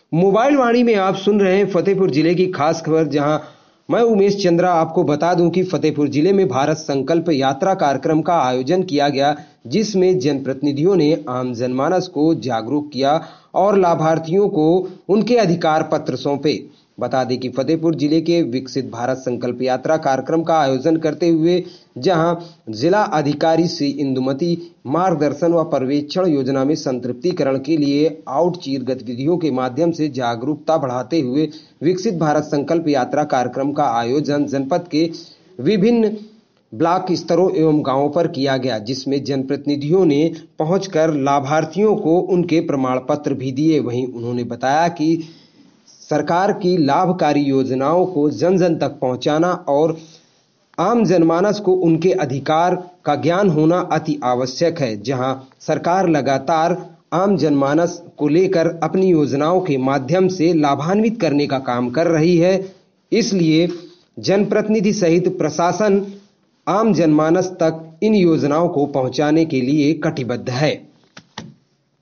Mobile वाणी में आप सुन रहे हैं फतेहपुर जिले की खास खबर, जहां मैं उमेश चंद्रा आपको बता दूं कि फतेहपुर जिले में भारत संकल्प यात्रा कार्यक्रम का आयोजन किया गया, जिसमें जनप्रतिनिधियों ने आम जनमानस को जागरूक किया और लाभार्थियों को उनके अधिकार पत्र सौंपे। बता दें कि फतेहपुर जिले के विकसित भारत संकल्प यात्रा कार्यक्रम का आयोजन करते हुए जहां जिला अधिकारी श्री इंदुमती मार्गदर्शन व पर्यवेक्षण योजना में संतृप्तिकरण के लिए आउटरीच गतिविधियों के माध्यम से जागरूकता बढ़ाते हुए विकसित भारत संकल्प यात्रा कार्यक्रम का आयोजन जनपद के विभिन्न ब्लॉक स्तरों एवं गांवों पर किया गया, जिसमें जनप्रतिनिधियों ने पहुंचकर लाभार्थियों को उनके प्रमाण पत्र भी दिए। वहीं उन्होंने बताया कि सरकार की लाभकारी योजनाओं को जन जन तक पहुंचाना और आम जनमानस को उनके अधिकार का ज्ञान होना अति आवश्यक है। जहां सरकार लगातार आम जनमानस को लेकर अपनी योजनाओं के माध्यम से लाभान्वित करने का काम कर रही है, इसलिए जनप्रतिनिधि सहित प्रशासन आम जनमानस तक इन योजनाओं को पहुंचाने के लिए कटिबद्ध है।